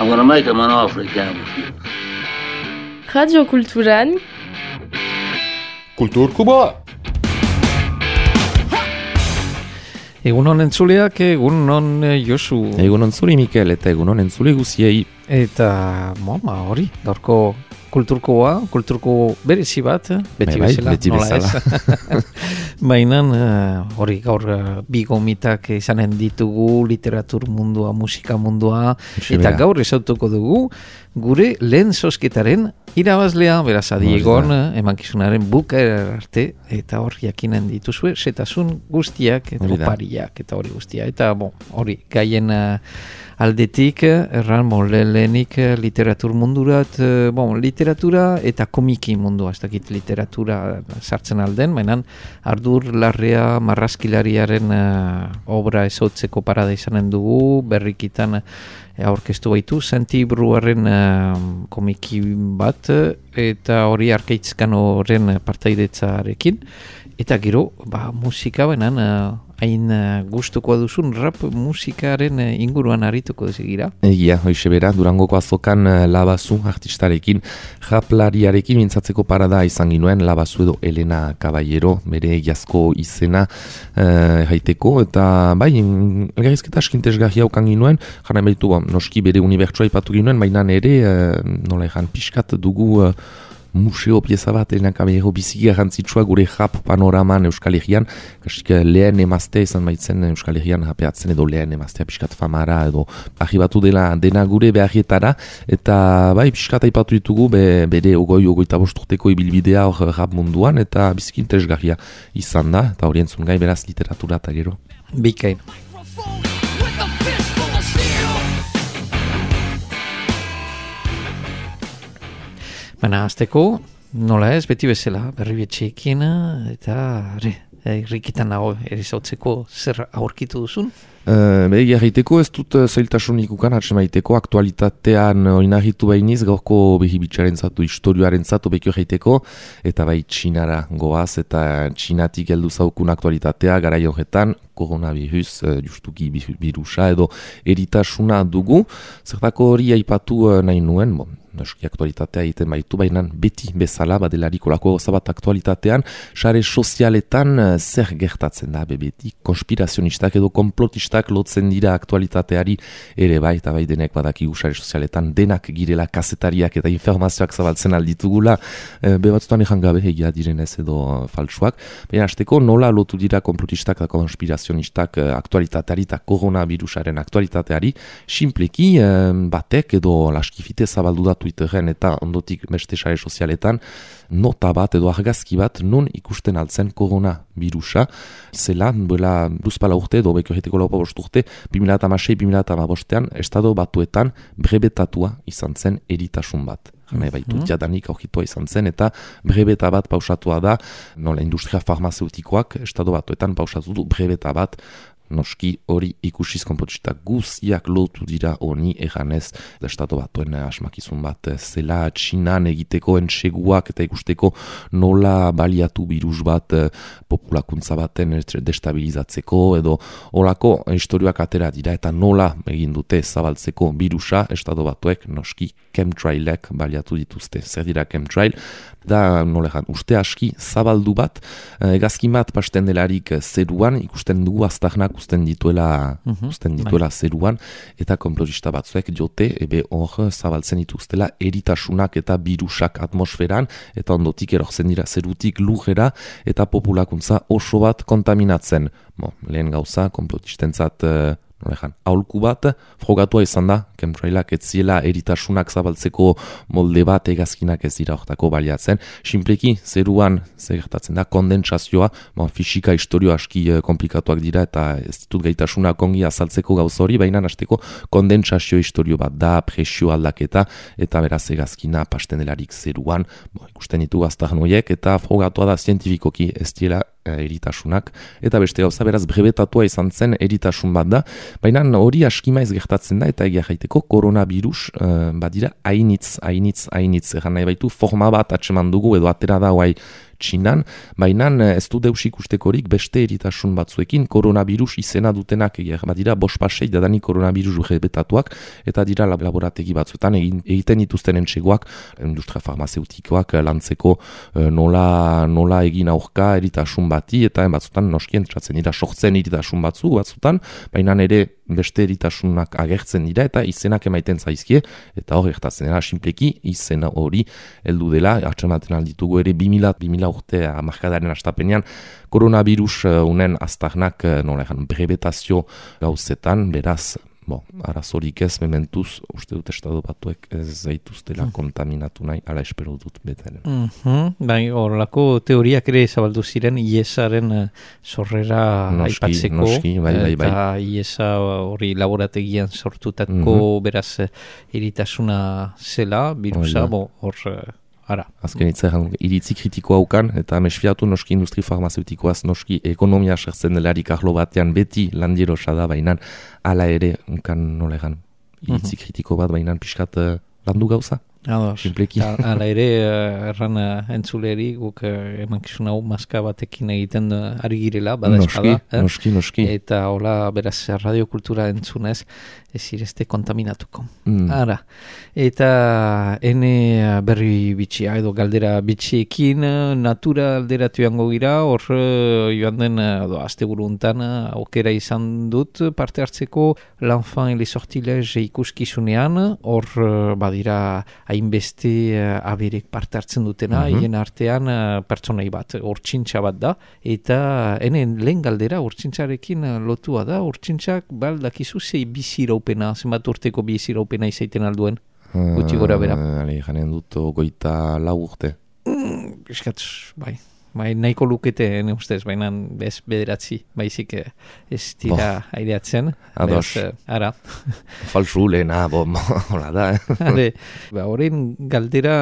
I'm gonna make him an offer he can't refuse. Radio Kulturan Kulturkuba! Egunon entzuleak, egunon Josu. Egunon zuri Mikel eta egunon entzule guziei. Eta, hori, gaurko kulturko berezi bat, beti bezala. Baina, hori gaur bi gomitak izanen ditugu, literatur mundua, musika mundua, eta gaur esautuko dugu, gure lehen zozketaren irabazlea, beraz adiegon, emankizunaren bukaera arte, eta hor jakinen dituzue, zetasun guztiak, eta opariak, eta hori guztia. Eta, hori, gaien aldetik, erran, lehenik literatur mundurat, literatura eta komiki mundua, ez dakit literatura sartzen alden, mainan Ardur Larrea marrazkilariaren obra ezotzeko parada izanen dugu, berrikitan aurkeztu baitu, Santi Bruaren komiki bat, eta hori Arkaitzkan horren partaidetzarekin, eta gero, musika benan, hain gustuko duzun rap musikaren inguruan arituko desegira. Egia, hoize bera, Durangoko azokan Labazu artistarekin, raplariarekin mintzatzeko parada izan ginuen, Labazu edo Elena Caballero, bere egiazko izena jaiteko, eta bai, elgarrizketa askintesgarria haukan ginuen, jara baitu, noski bere unibertsua ipatu ginuen, baina ere, nola egan, pixkat dugu museo pieza bat, Elena Caballero biziki garrantzitsua gure rap panoraman Euskal Herrian, kasik lehen emaztea izan baitzen Euskal Herrian rapeatzen edo lehen emaztea pixkat famara edo arribatu dena gure beharrietara, eta bai pixkat aipatu ditugu bere ogoita bosturteko ibilbidea hor rap munduan, eta biziki interesgarria izan da, eta hori entzun gai beraz literatura eta gero. Bikain. Baina, azteko, nola ez, beti bezala, berri betxeekin, eta, rikitan nago, erizautzeko zer aurkitu duzun? Begia egiteko ez dut zailtasunik ukan atsemaiteko, aktualitatean oinahitu behiniz, gaurko behibitxaren zatu, historioaren zatu bekio egiteko, eta bai txinara goaz, eta txinatik heldu zaukun aktualitatea, gara horretan, koronavirus, justuki virusa edo eritasuna dugu, zertako hori aipatu nahi nuen, noski aktualitatea egiten baitu, baina beti bezala badelariko lako zabat aktualitatean, sare sozialetan zer gertatzen da, beti konspirazionistak edo komplotistak lotzen dira aktualitateari ere bai, eta bai denek badakigu sare sozialetan denak girela kazetariak eta informazioak zabaltzen alditugula, bebatzutan ejan gabe egia direnez edo falsuak, baina hasteko nola lotu dira komplotistak eta konspirazionistak aktualitateari eta koronavirusaren aktualitateari, simpleki batek edo laskifite zabaldu da Twitteren eta ondotik beste sare sozialetan nota bat edo argazki bat non ikusten altzen koronavirusa. Zela, duela duzpala urte edo beko jeteko laupa bost urte, 2006-2008an Estado Batuetan brebetatua izan zen eritasun bat. Gana baitu jadanik aurkitua izan zen eta brebeta bat pausatua da, nola industria farmazeutikoak Estado Batuetan pausatu du brebeta bat, noski hori ikusiz konplotistak guziak lotu dira honi eganez Estatu Batuen asmakizun bat zela Txinan egiteko entseguak eta ikusteko nola baliatu virus bat populakuntza baten destabilizatzeko edo olako historioak atera dira eta nola egin dute zabaltzeko virusa Estatu Batuek noski chemtrailek baliatu dituzte. Zer dira chemtrail? Da nolegan uste aski zabaldu bat, egazkin bat pasten delarik zeruan, ikusten dugu aztarnak usten dituela zeruan, eta konplotista batzuek jote, hor zabaltzen dituztela eritasunak eta virusak atmosferan, eta ondotik erortzen dira zerutik lujera, eta populakuntza oso bat kontaminatzen. Lehen gauza, konplotistentzat aholku bat, frogatua izan da, chemtrailak ez ziela eritasunak zabaltzeko molde bat egazkinak ez dira hortako baliatzen. Simpleki, zeruan, gertatzen da, kondensazioa, fisika historio aski komplikatuak dira eta ez ditut gaitasunak ongi azaltzeko gauz hori, baina hasteko kondensazio historio bat da, presio aldaketa, eta beraz egazkina pasten delarik zeruan, ikusten ditu aztarnoiek, eta frogatua da zientifikoki ez dira eritasunak, eta beste gauza beraz brebetatua izan zen eritasun bat da, baina hori askimaiz gertatzen da, eta egia jaiteko koronavirus badira hainitz, egan nahi baitu forma bat atseman dugu, edo atera da hoai Txinan, baina ez du deus ikustekorik beste eritasun batzuekin, koronavirus izena dutenak badira 5-6 dadani koronavirus betatuak, eta dira laborategi batzuetan egiten dituzten entxegoak, industria farmazeutikoak lantzeko nola egin aurka eritasun bati, eta batzutan noskien txatzen dira sortzen eritasun batzutan, baina ere beste eritasunak agertzen dira eta izenak emaiten zaizkie, eta hor gertatzen dira simpleki izena hori heldu dela, atxamaten alditugu ere 2000 urte markadaren astapenean koronavirus unen aztarnak brevetazio gauzetan, beraz arazorik ez mementuz, uste dut estado batuek ez zaituztela kontaminatu nahi, ala espero dut beteren. Bai, horrelako teoriak ere zabaldu ziren IESaren sorrera aipatzeko, eta IESa hori laborategian sortutako beraz iritasuna zela, virusa, hor... Ara. Azken iritzi kritikoa ukan, eta mesfiatu noski industri farmazeutikoaz, noski ekonomia sertzen delarik arlo batean beti landierosa da, bainan ala ere, unkan nolegan, iritzi kritiko bat, bainan pixkat landu gauza. Simpleki. Ala ere, erran entzuleri, guk emankizun hau maska batekin egiten ari girela, bada espada. Noski. Eta hola, beraz, radiokultura entzunez, ez irezte kontaminatuko. Ara. Eta ene berri bitxia, edo galdera bitxiekin, natura alderatu jango gira, hor joan den, asteburu untan, aukera izan dut, parte hartzeko l'enfant et les sortilèges ikuskizunean, hor badira hainbeste aberek parte hartzen dutena, hien artean pertsonai bat, urtsintxa bat da, eta enen lehen galdera urtsintxarekin lotua da, urtsintxak baldakizu zei biziraupena, zenbat urteko biziraupena izaiten alduen, gutxi gora bera. Janen dut, 24 urte. Eskatz, bai. Nahiko lukete, ustez, baina bez bederatzi, baizik ez dira aireatzen. Ados. Ara. Falsu lehena, hola da. Horrein galdera,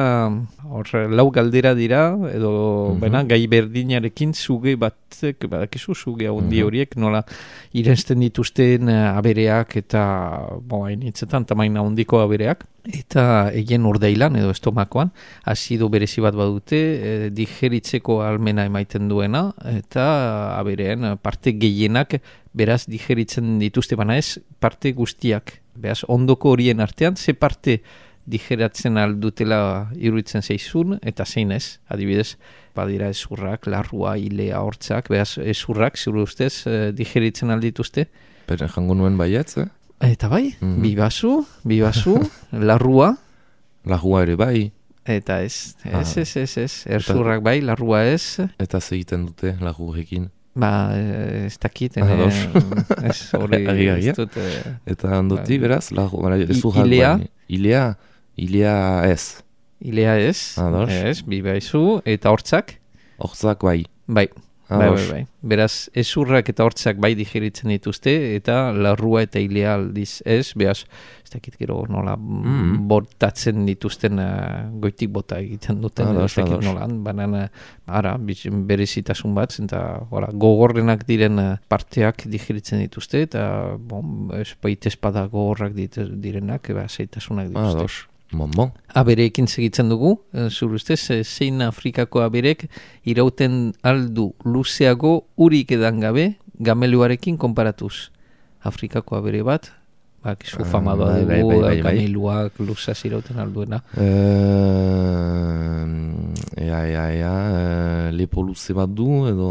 lau galdera dira, edo gai berdinarekin zuge batzek, badakizu zuge handi horiek, nola irensten dituzten abereak eta hainitzetan tamaina handiko abereak. Eta egin urdeilan edo estomakoan, azido berezi bat badute, digeritzeko almena emaiten duena, eta abereen parte gehienak beraz digeritzen dituzte, baina ez parte guztiak. Beraz, ondoko horien artean, ze parte digeratzen aldutela iruditzen zeizun, eta zein ez, adibidez, badira ezurrak, larrua, ilea, hortzak, beraz, ezurrak, zure ustez, digeritzen aldituzte. Pero jango nuen baietz, Eta bai, bibazu, larrua. Larrua ere bai. Eta ez, erzurrak bai, larrua ez. Eta segiten dute larrurekin. Ez dakit, ez hori ez dut. Eta ondoti, beraz, ezurrak bai. Ilea ez. Ilea ez, bibaizu, eta hortzak? Hortzak bai. Bai. Bai. Beraz, ezurrak eta hortzak bai digeritzen dituzte, eta larrua eta ilea aldiz ez, beraz, ez dakit gero nola botatzen dituzten goitik bota egiten duten, ez dakit nolan, baina berezitasun bat, eta gogorrenak diren parteak digeritzen dituzte, eta espada gogorrak direnak, zeitasunak dituzte. Abereekin segitzen dugu, zure ustez, zein Afrikako aberek irauten aldu luzeago urik edan gabe gameluarekin konparatuz. Afrikako abere bat, kizu famadoa dugu, gameluak luzaz irauten alduena. Lepo luze bat du, edo...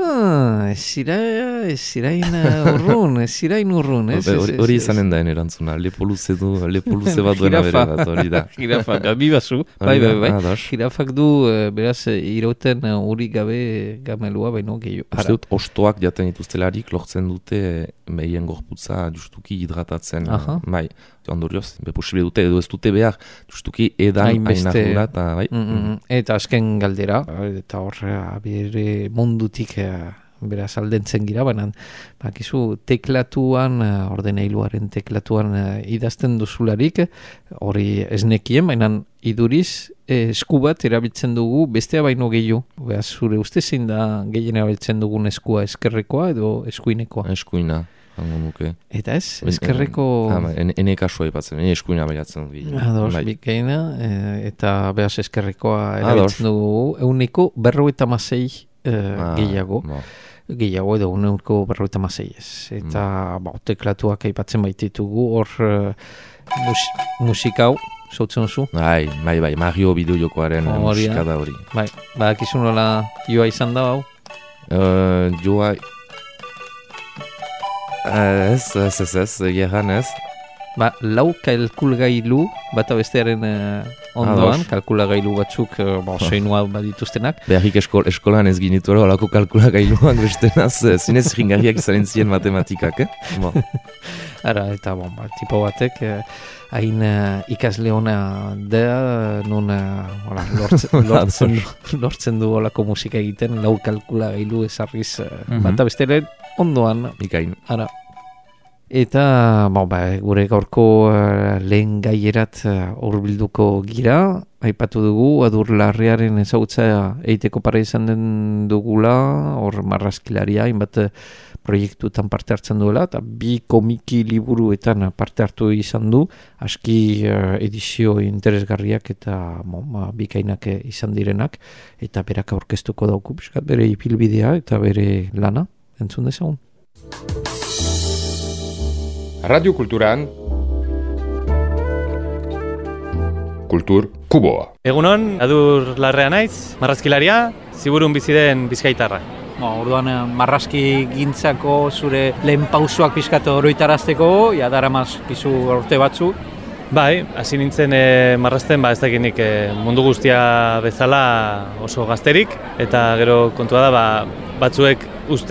Ez zirain urrun. Hori izanen da erantzuna, lepo luze bat duena bere bat, hori da. Jirafa, bibazu, bai. Jirafak du, beraz, irauten urik gabe gamelua, baino gehiago. Uste dut, ostoak jaten dituztelarik, lortzen dute behien gorputza justuki hidratatzen. Bai, ondorioz, posible dute, edo ez dute behar, justuki edan ainahura, eta bai. Eta azken galdera, eta hor, abere mundutik beraz aldentzen gira, baina bakizu teklatuan, ordenailuaren teklatuan idazten duzularik, hori ez nekien, baina iduriz esku bat erabiltzen dugu bestea baino gehiago. Beraz, zure uste zein da gehien erabiltzen dugun eskua eskerrekoa edo eskuinekoa? Eskuina. hango nuke. Eta ez, eskerreko... Ene kasua ipatzen, ene eskuina baiatzen dut. Ados, bikaina, eta behaz eskerrekoa erabiltzen dugu, 156 gehiago. Gehiago edo 156 ez. Eta teklatuak aipatzen baititugu, hor musikau, zautzen duzu? Bai, Mario bideojokoaren musikada hori. Bai, badakizun nola joa izan da, hau? Joa... Ez, egeran ez. Lau kalkulgailu, bata bestearen ondoan, kalkulagailu batzuk soinua badituztenak. Beharrik eskolan ez ginitura olako kalkulagailuak bestenaz, zinez ringarriak izaren ziren matematikak, Ara, eta tipo batek, hain ikasle ona da, nun lortzen du olako musika egiten, lau kalkulagailu ezarriz, bata bestearen ondoan. Ikain. Ara. Eta gure gaurko lehen gaierat hurbilduko gira, aipatu dugu, Adur Larriaren ezagutza egiteko para izan den dugula, hor marrazkilaria, hainbat proiektuetan parte hartzen duela, eta 2 komiki liburuetan parte hartu izan du, aski edizio interesgarriak eta bikainak izan direnak, eta berak aurkeztuko dauku, bere ipilbidea eta bere lana, entzun dezagun. Radio Kulturan Kultur Kuboa. Egunon, Adur Larrea naiz, marrazkilaria, ziburun bizi den bizkaitarra. Orduan marrazki gintzako zure lehen pausuak pizkatu oroitarazteko, ja daramaz pizu urte batzu. Bai, hasi nintzen marrazten, ez dakinik mundu guztia bezala oso gazterik, eta gero kontua da batzuek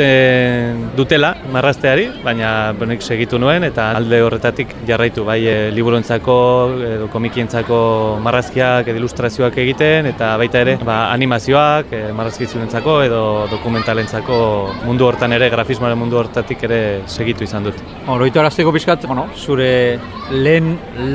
usten dutela marrazteari, baina nik segitu nuen eta alde horretatik jarraitu, bai liburuentzako edo komikientzako marrazkiak edo ilustrazioak egiten, eta baita ere animazioak, marrazkizunentzako edo dokumentalentzako mundu hortan ere, grafismoaren mundu hortatik ere segitu izan dut. Oroitarazteko pixkat, zure lehen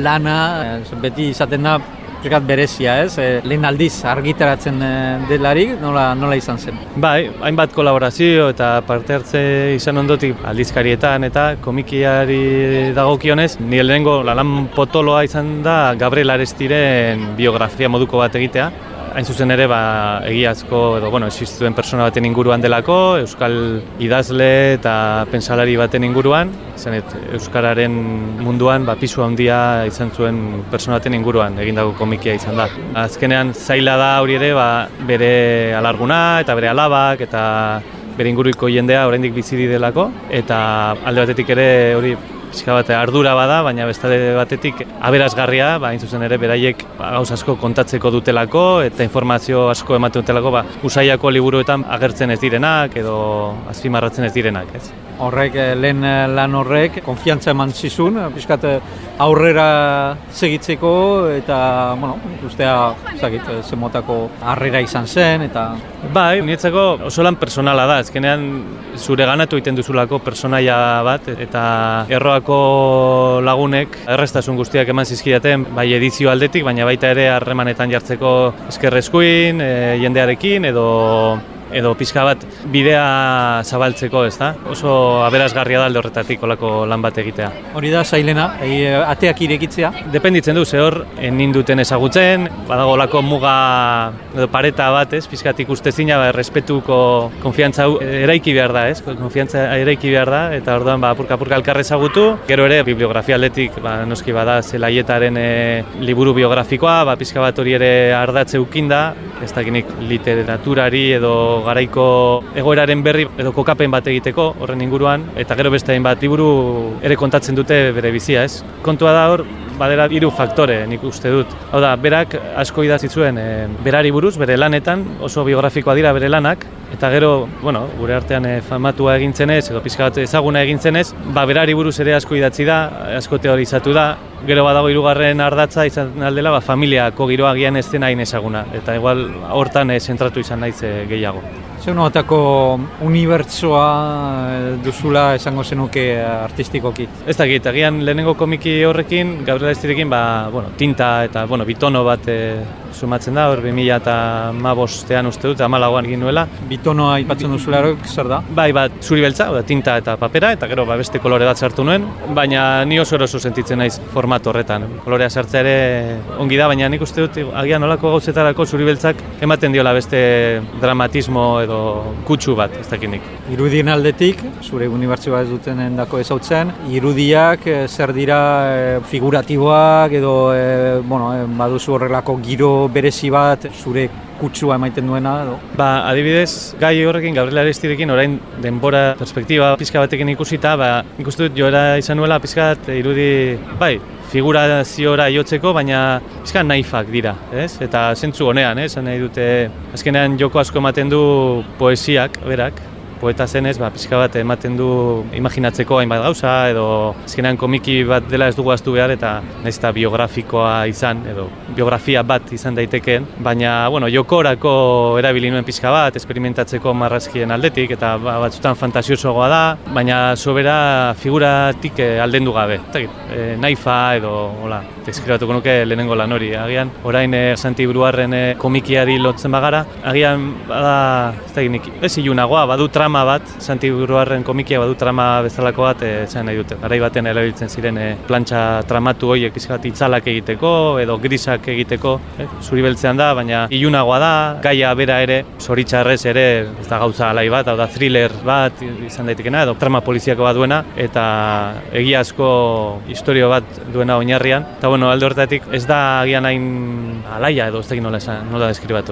lana, beti izaten da, pixkat berezia, ez? Lehen aldiz argitaratzen delarik, nola izan zen? Bai, hainbat kolaborazio eta parte hartze izan ondotik aldizkarietan eta komikiari dagokionez, nire lehenengo lan potoloa izan da Gabriel Arestiren biografia moduko bat egitea. Hain zuzen ere, egiazko edo, existituen persona baten inguruan delako, euskal idazle eta pentsalari baten inguruan, euskararen munduan pisu handia izan zuen persona baten inguruan egindako komikia izan da. Azkenean zaila da hori ere, bere alarguna eta bere alabak eta bere inguruko jendea oraindik bizi delako, eta alde batetik ere hori pixka bat ardura bada, baina beste batetik aberasgarria, hain zuzen ere beraiek gauz asko kontatzeko dutelako eta informazio asko ematen dutelako usaiako liburuetan agertzen ez direnak edo azpimarratzen ez direnak, ez? Horrek, lehen lan horrek, konfiantza eman zizun, pixkat aurrera segitzeko eta, ustea, zenmotako harrera izan zen, eta... Bai, niretzako oso lan personala da, ezkenean zure ganatu egiten duzulako personaia bat, eta erroako lagunek errestasun guztiak eman zizkidaten, bai edizio aldetik, baina baita ere harremanetan jartzeko eskerreskuin, jendearekin, edo pixka bat bidea zabaltzeko, ez da? Oso aberasgarria da alde horretatik olako lan bat egitea. Hori da, zailena, ateak irekitzea? Dependitzen du, hor ninduten ezagutzen, badago olako muga edo pareta bat, ez? Pixkat ikustezina, errespetuko konfiantza eraiki behar da, ez? Konfiantza eraiki behar da, eta orduan apurka-apurka elkar ezagutu. Gero ere, bibliografia aldetik, noski bada Zelaietaren liburu biografikoa, pixka bat hori ere ardatze ukinda, ez dakinik literaturari edo garaiko egoeraren berri edo kokapen bat egiteko horren inguruan, eta gero beste hainbat liburu ere kontatzen dute bere bizia, ez? Kontua da hor, badera 3 faktore, nik uste dut. Hau da, berak asko idatzi zuen berari buruz, bere lanetan, oso biografikoa dira bere lanak, eta gero, gure artean famatua egintzen ez, edo pixka bat ezaguna egintzen ez, berari buruz ere asko idatzi da, asko teorizatu da, gero badago 3. ardatza izan aldela, familiako giroa gian ez dena hain ezaguna, eta igual hortan zentratu izan naiz gehiago. Zer notako unibertsoa duzula esango zenuke artistikoki? Ez dakit, agian lehenengo komiki horrekin, Gabriel Arestirekin, tinta eta, bitono bat sumatzen da, hor 2015ean uste dut, 14an egin nuela. Bitonoa aipatzen duzula zer da? Bai, zuri beltza, tinta eta papera, eta gero beste kolore bat sartu nuen, baina ni oso eroso sentitzen naiz format horretan. Kolorea sartzea ere ongi da, baina nik uste dut, agian olako gauzetarako zuri beltzak ematen diola beste dramatismo edo kutsu bat, ez dakinik. Irudien aldetik, zure unibertsioa ez duten endako ezautzen, irudiak zer dira figuratiboak edo baduzu horrelako giro berezi bat zure kutsua emaiten duena edo? Adibidez, gai horrekin, Gabriel Arestirekin, orain denbora perspektiba pixka batekin ikusita, nik uste dut joera izan nuela pixka bat irudi, figuraziora jotzeko, baina pixka naifak dira, ez? Eta zentzu honean, esan nahi dute, azkenean joko asko ematen du poesiak, berak, poeta zenez, pixka bat ematen du imaginatzeko hainbat gauza, edo azkenean komiki bat dela ez dugu ahaztu behar, eta nahiz eta biografikoa izan, edo biografia bat izan daitekeen, baina, jokorako erabili nuen pixka bat, esperimentatzeko marrazkien aldetik, eta batzutan fantasiosoagoa da, baina sobera figuratik aldendu gabe. Naifa edo, deskribatuko nuke lehenengo lan hori. Agian, orain Santi Bruarren komikiari lotzen bagara, agian, ez ilunagoa, badu trama bat, Santi Bruarren komikia badu trama bezalako bat, esan nahi dute. Garai baten erabiltzen ziren plantxa tramatu horiek pixka bat itzalak egiteko, edo grisak egiteko, zuri beltzean da, baina ilunagoa da, gaia bera ere, zoritxarrez ere, ez da gauza alai bat, hau da thriller bat izan daitekena, edo trama poliziako bat duena, eta egiazko historio bat duena oinarrian. Eta alde horretatik ez da agian hain alaia edo ez dakit nola deskribatu.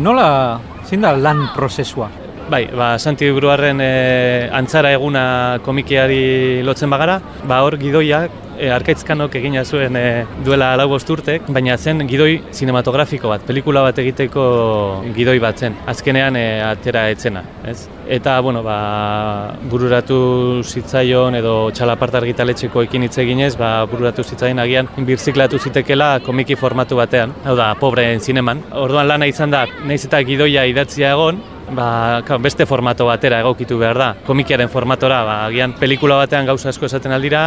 Zein da lan prozesua? Santi Bruarren antzara eguna komikiari lotzen bagara, hor gidoiak Arkaitzkanok egina zuen duela 4 urtek, baina zen gidoi zinematografiko bat, pelikula bat egiteko gidoi bat zen, azkenean atera etzena, ez? Eta, bururatu zitzaion edo txalapart argitaletxeko ekin hitz eginez, bururatu zitzaion agian birziklatu zitekela komiki formatu batean, hau da, pobreen zineman. Orduan lana izan da, nahiz eta gidoia idatzia egon, beste formato batera egokitu behar da. Komikiaren formatora, agian pelikula batean gauza asko esaten aldira,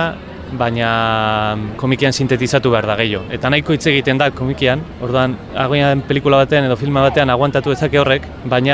baina komikian sintetizatu behar da gehiago. Eta nahiko hitz egiten da komikian, orduan agian pelikula batean edo filma batean aguantatu dezake horrek,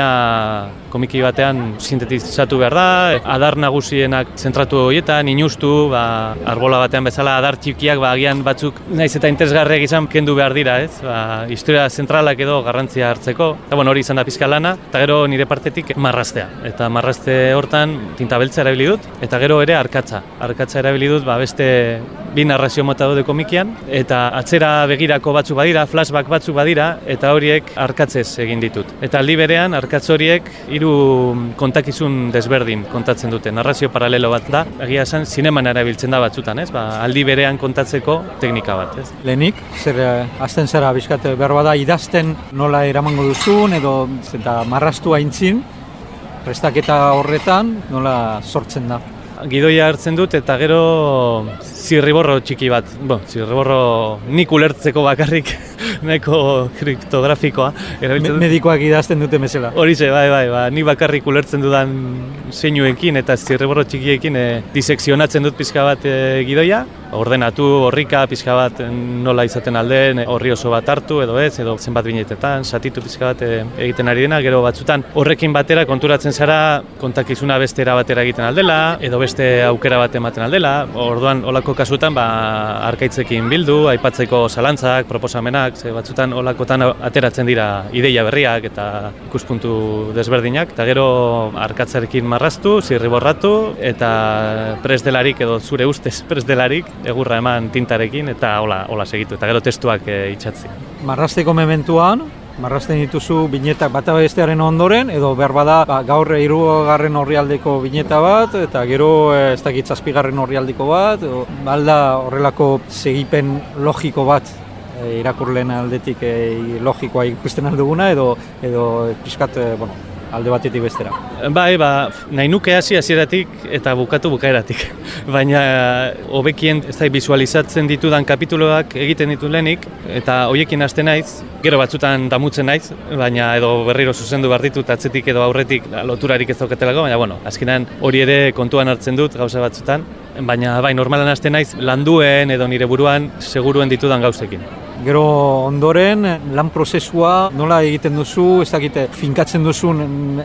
baina komiki batean sintetizatu behar da, adar nagusienak zentratu horietan, inustu, arbola batean bezala adar txikiak, agian batzuk naiz eta interesgarriak izan kendu behar dira, ez? Historia zentralak edo garrantzia hartzeko. Eta hori izan da pizka lana, eta gero nire partetik marraztea. Eta marrazte hortan tinta beltza erabili dut, eta gero ere arkatza. Arkatza erabili dut, beste bi narrazio mota daude komikian, eta atzera begirako batzuk badira, flashback batzuk badira, eta horiek arkatzez egin ditut. Eta aldi berean, arkatz horiek 3 kontakizun desberdin kontatzen dute. Narrazio paralelo bat da, egia esan, zineman erabiltzen da batzutan, ez? Aldi berean kontatzeko teknika bat, ez? Lehenik, zer azten zara bizkat berba da idazten nola eramango duzun, edo eta marraztu aintzin, prestaketa horretan nola sortzen da? Gidoia hartzen dut eta gero zirriborro txiki bat, zirriborro nik ulertzeko bakarrik nahiko kriptografikoa. Medikoak idazten dute mesela. Horixe, nik bakarrik ulertzen dudan zeinuekin eta zirriborro txikiekin disekzionatzen dut pixka bat gidoia, ordenatu horrika pixka bat nola izaten alden, horri oso bat hartu edo ez, edo zenbat binetetan, satitu pixka bat egiten ari dena, gero batzutan horrekin batera konturatzen zara kontakizuna bestera batera egiten aldela, edo beste aukera bat ematen aldela, orduan olako kasutan arkaitzekin bildu, aipatzeko zalantzak, proposamenak, batzutan olakotan ateratzen dira ideia berriak eta ikuspuntu desberdinak, eta gero arkatzarekin marraztu, zirriborratu, eta presdelarik edo zure ustez presdelarik egurra eman tintarekin eta hola segitu, eta gero testuak itxatzi. Marrazteko mementuan, marrazten dituzu binetak bata bestearen ondoren, edo behar bada gaur 3. orrialdeko bineta bat, eta gero ez dakit 7. orrialdeko bat, edo balda horrelako segipen logiko bat irakurleen aldetik logikoa ikusten alduguna, edo pixkat, alde batetik bestera. Bai, nahi nuke hasieratik eta bukatu bukaeratik. Baina hobekien ez da visualizatzen ditudan kapituloak egiten ditu lehenik, eta hoiekin hasten naiz, gero batzutan damutzen naiz, baina edo berriro zuzendu behar ditut atzetik edo aurretik loturarik ez dauketelako, baina azkenan hori ere kontuan hartzen dut gauza batzutan, baina bai, normalan hasten naiz landuen edo nire buruan seguruen ditudan gauzekin. Gero ondoren, lan prozesua nola egiten duzu, ez dakite, finkatzen duzun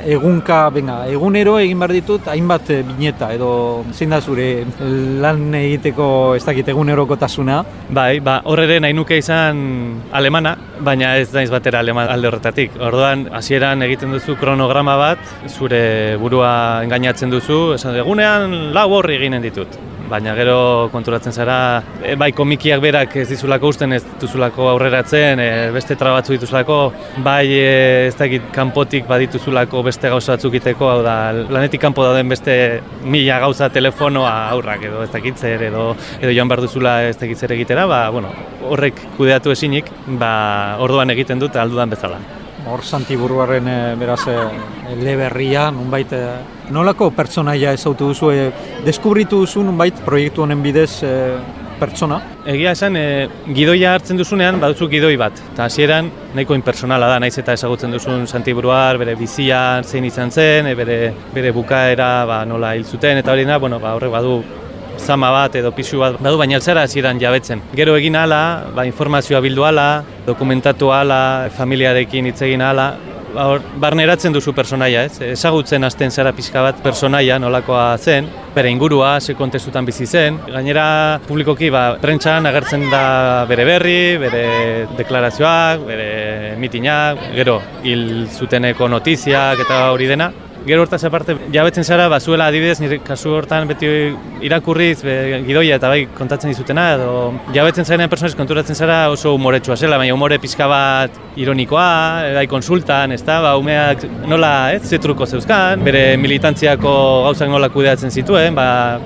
egunero egin behar ditut, hainbat bineta, edo zein da zure lan egiteko, ez dakite, egunerokotasuna? Bai, hor ere nahi nuke izan alemana, baina ez naiz batera aleman alde horretatik. Orduan, hasieran egiten duzu kronograma bat, zure burua engainatzen duzu, esan egunean 4 orri eginen ditut. Baina gero konturatzen zara, bai komikiak berak ez dizulako usten, ez duzulako aurreratzen, beste trabatzu dituzulako, bai ez dakit kanpotik badituzulako beste gauza batzuk iteko, hau da, lanetik kanpo dauden beste 1000 gauza telefonoa aurrak edo ez dakit zer, edo joan behar duzula ez dakit zer egitera, horrek kudeatu esinik, orduan egiten dut aldudan bezala. Hor Santiburuaren beraz eleberria, nunbait nolako pertsonaia ezautu duzu, deskubritu duzu nunbait proiektu honen bidez pertsona? Egia esan, gidoia hartzen duzunean baduzu gidoi bat, eta hasieran nahiko impersonala da, naiz eta ezagutzen duzun Santiburuar, bere bizia zein izan zen, bere bukaera nola hil zuten, eta hori horrek badu zama bat edo pisu bat badu, baina altzara hasieran jabetzen. Gero egin ahala, informazioa bildu ahala, dokumentatu ahala, familiarekin hitz egin ahala, barneratzen duzu personaia, ezagutzen hasten zara pixka bat personaia nolakoa zen, bere ingurua, ze kontestutan bizi zen. Gainera, publikoki prentsan agertzen da bere berri, bere deklarazioak, bere mitinak, gero hil zuteneko notiziak eta hori dena. Gero hortaz aparte, jabetzen zara, zuela adibidez, nire kasu hortan beti irakurriz, gidoia eta bai kontatzen dizutena, edo jabetzen zaren personez konturatzen zara oso humoretsua zela, baina humore pixka bat ironikoa, bai konsultan, umeak nola, ze truko zeuzkan, bere militantziako gauzak nola kudeatzen zituen,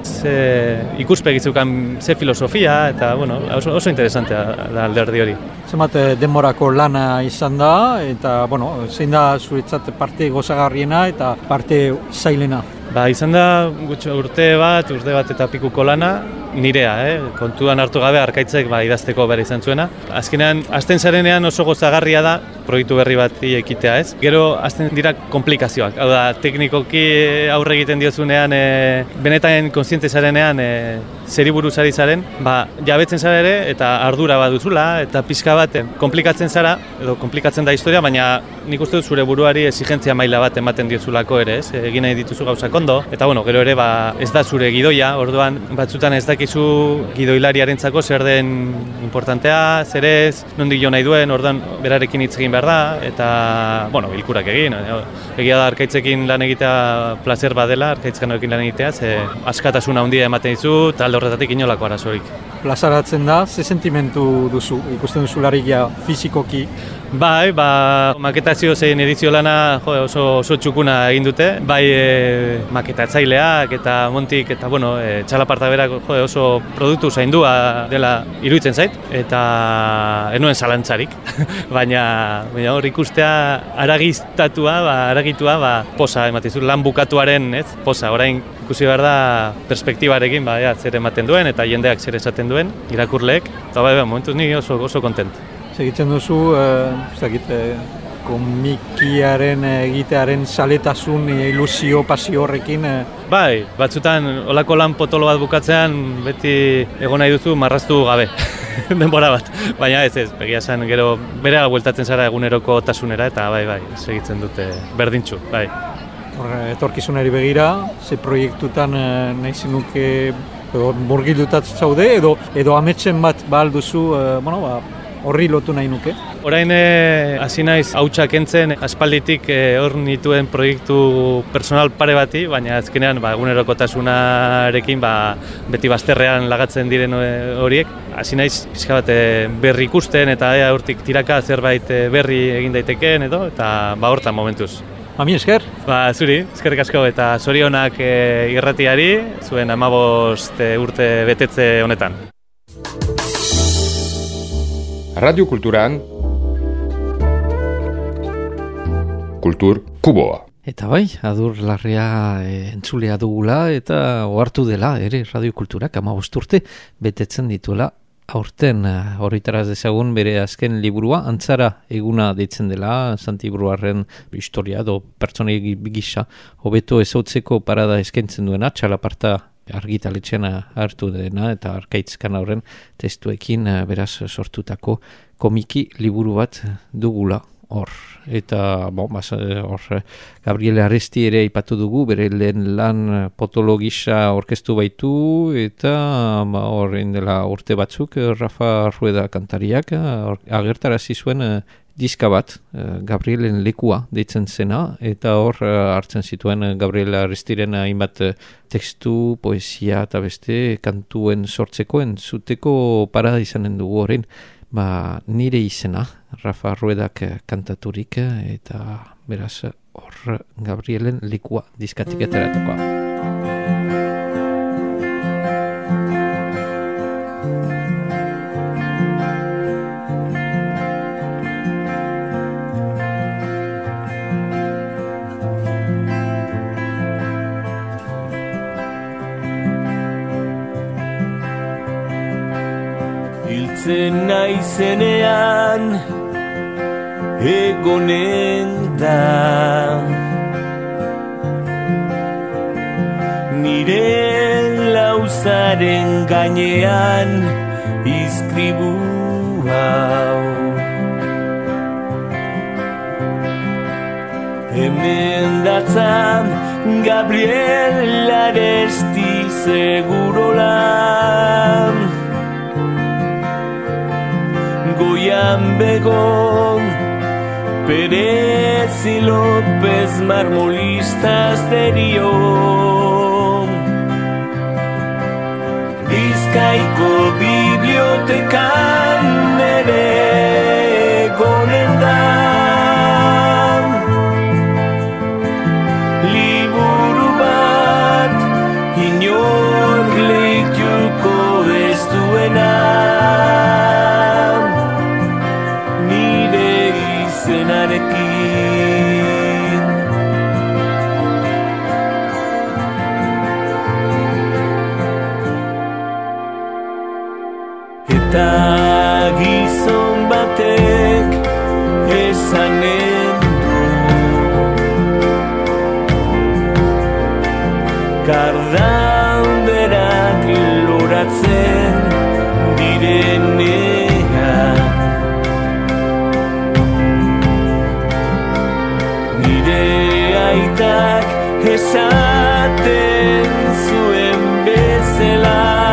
ze ikuspegi zeukan, ze filosofia, eta oso interesantea da alderdi hori. Zenbat denborako lana izan da, eta zein da zuretzat parte gozagarriena eta parte zailena? Izan da urte bat eta pikuko lana, nirea, kontuan hartu gabe arkaitzek idazteko bere izan zuena. Azkenean, hasten zarenean oso gozagarria da proiektu berri bat ekitea, ez? Gero, hasten dira komplikazioak. Hau da, teknikoki aurre egiten diozunean, benetan kontziente zarenean, zeri buruz ari zaren, jabetzen zara ere, eta ardura bat duzula, eta pixka bat komplikatzen zara, edo komplikatzen da historia, baina nik uste dut zure buruari exigentzia maila bat ematen diozulako ere, ez? Egin nahi dituzu gauzak ondo, eta gero ere ez da zure gidoia, orduan batzutan ez dakizu gidoilariarentzako zer den importantea, zer ez, nondik jo nahi duen, orduan berarekin hitz egin behar da, eta, bilkurak egin. Egia da arkaitzekin lan egitea placer bat dela, arkaitzkanoekin lan egitea, ze askatasuna handia ematen dizu, eta alde horretatik inolako arazorik. Plazaratzen da, ze sentimentu duzu, ikusten duzularik fizikoki? Bai, maketazio zein edizio lana oso txukuna egin dute, bai maketatzaileak eta montik eta txalaparta berak oso produktu zaindua dela iruditzen zait, eta enuen zalantzarik, baina hor ikustea aragitua, posa ematen zu, lan bukatuaren, posa, orain ikusi behar da perspektibarekin, zer ematen duen eta jendeak zer esaten duen, irakurleek, eta momentuz ni oso kontent. Segitzen duzu, komikiaren egitearen saletasun, ilusio, pasio horrekin? Bai, batzutan olako lan potolo bat bukatzean beti egon nahi duzu marraztu gabe, denbora bat. Baina ez, begia esan gero bere bueltatzen zara eguneroko tasunera eta bai, segitzen dute berdintxu, bai. Etorkizunari begira, ze proiektutan nahi zenuke murgildutat zaude edo ametsen bat alduzu, horri lotu nahi nuke? Orain hasi naiz hautsak entzen, aspalditik hor nituen proiektu personal pare bati, baina azkenean egunerokotasunarekin beti bazterrean lagatzen diren horiek. Hasi naiz pixka bat berri ikusten eta hortik tiraka zerbait berri egin daitekeen eta hortan momentuz. Ami esker? Zuri, eskerrik asko eta zorionak irratiari, zuen 15 urte betetze honetan. Radio Kulturan Kultur Kuboa. Eta bai, Adur Larrea entzulea dugula eta ohartu dela, ere radiokulturak 15 urte betetzen dituela. Aurten horritaraz dezagun bere azken liburua, Antzara eguna deitzen dela, Santi Bruarren historia edo pertsonei gisa hobeto ezautzeko parada eskaintzen duena, txalaparta argitaletxean hartu dena eta Arkaitzkan horren testuekin beraz sortutako komiki liburu bat dugula. Hor, eta hor Gabriele Aresti ere aipatu dugu, bere lehen lan potolo gisa orkestu baitu, eta hor dela urte batzuk Rafa Rueda kantariak agertarazi zuen diska bat, Gabrielen lekua deitzen zena, eta hor hartzen zituen Gabriele Arestiren hainbat tekstu, poesia eta beste kantuen sortzeko entzuteko parada izanen dugu horrein. Nire izena, Rafa Ruedak kantaturik, eta beraz hor Gabrielen lekua diskatik eteratuko. Naizenean egonen da nire lauzaren gainean izkribu hau hemen datzan Gabriel Aresti segurola Goian Begon, Pérez y López marmolistas derio Bizkaiko bibliotekan ere egonen da liburu bat inork lehituko ez duena Eta gizon batek esanen du Kardan berak loratzen direnean Nire aitak esaten zuen bezala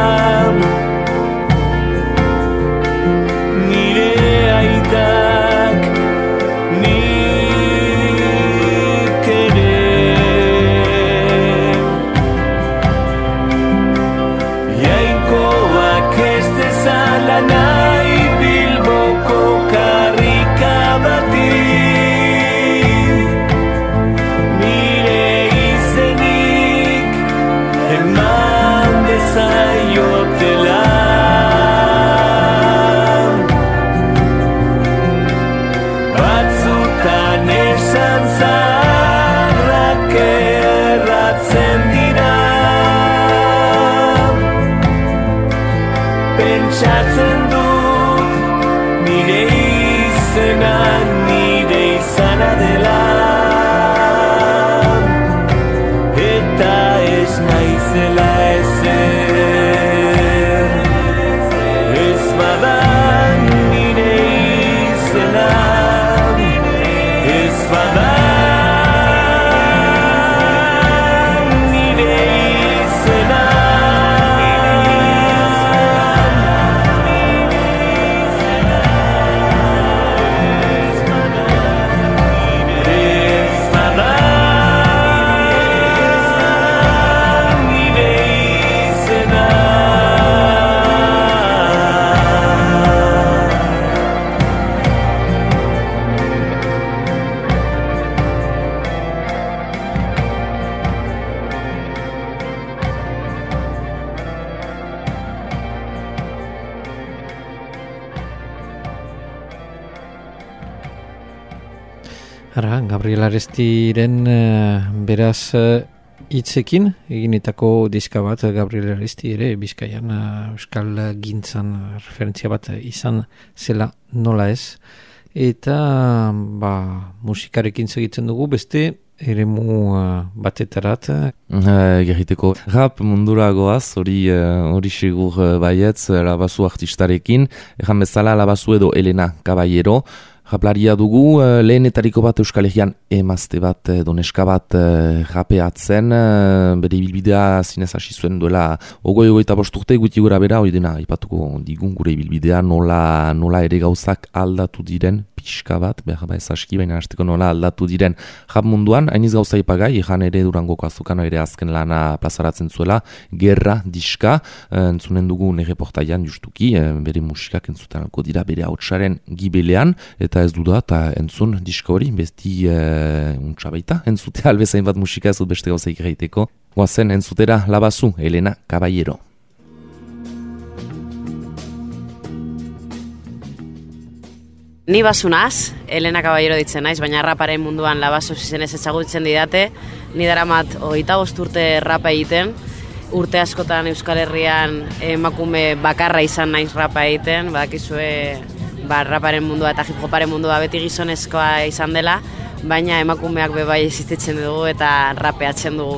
Pentsatzen dut nire izena nire izana dela eta ez naizela ezer ez bada nire izena ez bada Ara, Gabriel Arestiren beraz hitzekin eginetako diska bat. Gabriel Aresti ere Bizkaian euskal gintzan referentzia bat izan zela nola ez. Eta musikarekin segitzen dugu beste eremu batetarat. Gerriteko rap mundura goaz, hori segur baietz Labazu artistarekin. Ejan bezala Labazu edo Elena Caballero. Raplaria dugu, lehenetariko bat Euskal Herrian emazte bat, doneska bat rapeatzen, bere ibilbidea zinez hasi zuen duela 25 urte guti gura bera, hori dena ipatuko digun gure ibilbidea, nola ere gauzak aldatu diren pixka bat, behar ez aski, baina hasteko nola aldatu diren rap munduan, hainiz gauza ipagai, ejan ere Durangoko Azukano ere azken lana plazaratzen zuela, Gerra diska, entzunen dugu reportaian justuki, bere musikak entzutanako dira bere hautsaren gibelean, eta ez duda, eta entzun diska hori, besti untxabaita, entzutea albezain bat musika ez dut beste gauzaik egiteko. Goazen entzutera Labazu, Elena Caballero. Ni Basu naz, Elena Caballero ditzen naiz, baina raparen munduan Labazu izenez ezagutzen didate. Ni daramat 25 urte rapa egiten, urte askotan Euskal Herrian emakume bakarra izan naiz rapa egiten, badakizue raparen mundua eta hip-hoparen mundua beti gizonezkoa izan dela, baina emakumeak bebai existitzen dugu eta rapeatzen dugu.